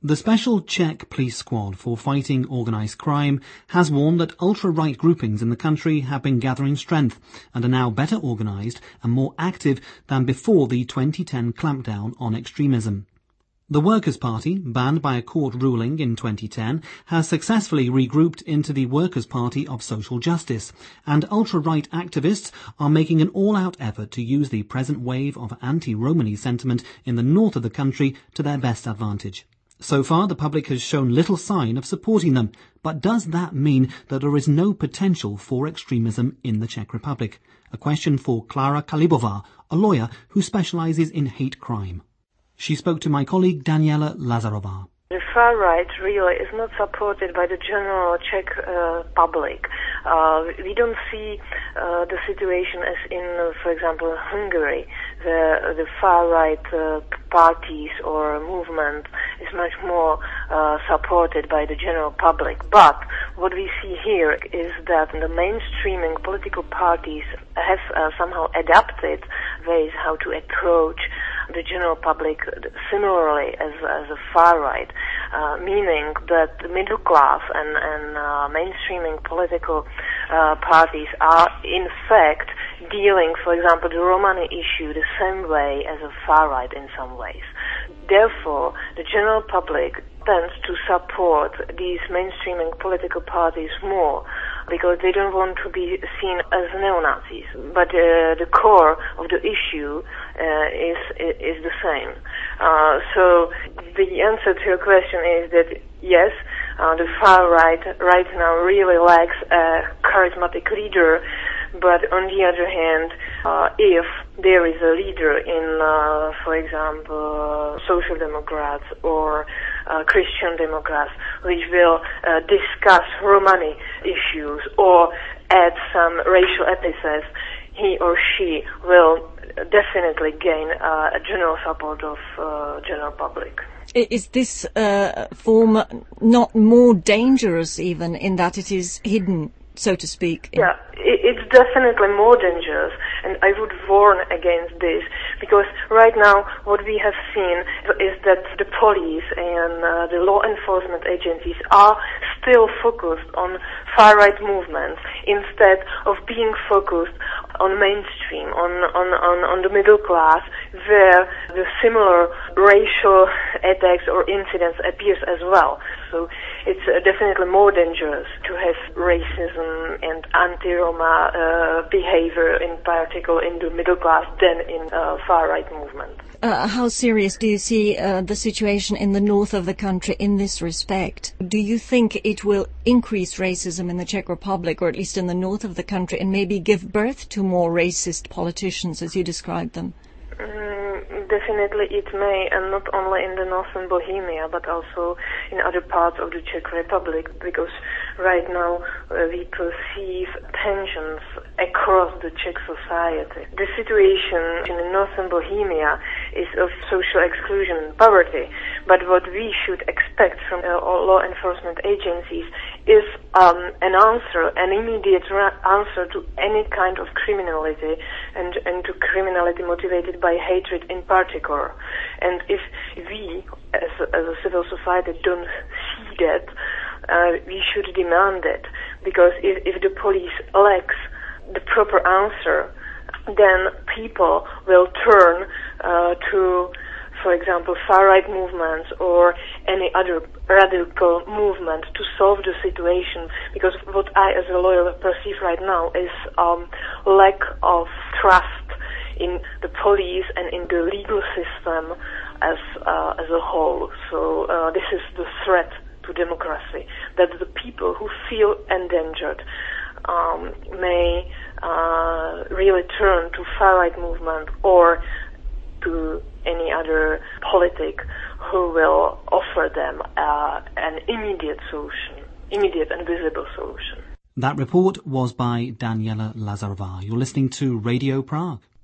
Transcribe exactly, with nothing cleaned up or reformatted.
The Special Czech Police Squad for Fighting Organised Crime has warned that ultra-right groupings in the country have been gathering strength and are now better organised and more active than before the twenty ten clampdown on extremism. The Workers' Party, banned by a court ruling in twenty ten, has successfully regrouped into the Workers' Party of Social Justice, and ultra-right activists are making an all-out effort to use the present wave of anti-Romani sentiment in the north of the country to their best advantage. So far, the public has shown little sign of supporting them, but does that mean that there is no potential for extremism in the Czech Republic? A question for Klara Kalibová, a lawyer who specialises in hate crime. She spoke to my colleague Daniela Lazarová. The far right really is not supported by the general Czech uh, public. Uh, we don't see uh, the situation as in, uh, for example, Hungary. The, the far right uh, parties or movement is much more uh, supported by the general public. But what we see here is that the mainstreaming political parties have uh, somehow adapted ways how to approach the general public similarly as as a far right, uh, meaning that the middle class and, and uh, mainstreaming political uh, parties are in fact dealing, for example, the Romani issue the same way as a far right in some ways. Therefore, the general public tends to support these mainstreaming political parties more because they don't want to be seen as neo-Nazis. But uh, the core of the issue uh, is is the same. Uh, so the answer to your question is that yes, uh, the far right right now really lacks a charismatic leader. But on the other hand, uh, if there is a leader in, uh, for example, uh, Social Democrats or uh, Christian Democrats, which will uh, discuss Romani issues or add some racial epithets, he or she will definitely gain uh, a general support of uh, general public. Is this uh, form not more dangerous even in that it is hidden, so to speak? Yeah, it's definitely more dangerous, and I would warn against this, because right now what we have seen is that the police and uh, the law enforcement agencies are still focused on far-right movements instead of being focused on mainstream, on, on, on, on the middle class, where the similar racial attacks or incidents appears as well. So it's uh, definitely more dangerous to have racism and anti-Roma uh, behavior, in particular in the middle class, than in uh, far-right movement. Uh, how serious do you see uh, the situation in the north of the country in this respect? Do you think it will increase racism in the Czech Republic, or at least in the north of the country, and maybe give birth to more racist politicians, as you described them? Mm, definitely it may, and not only in the northern Bohemia, but also in other parts of the Czech Republic, because right now uh, we perceive tensions across the Czech society. The situation in the northern Bohemia is of social exclusion and poverty, but what we should expect from uh, law enforcement agencies is um, an answer, an immediate ra- answer to any kind of criminality, and, and to criminality motivated by hatred in particular. And if we, as a, as a civil society, don't see that, uh, we should demand it, because if, if the police lacks the proper answer, then people will turn uh, to, for example, far-right movements or any other radical movement to solve the situation, because what I as a lawyer perceive right now is um, lack of trust in the police and in the legal system as uh, as a whole. So uh, this is the threat to democracy, that the people who feel endangered um, may uh, really turn to far-right movement or to any other politic who will offer them uh, an immediate solution, immediate and visible solution. That report was by Daniela Lazarová. You're listening to Radio Prague.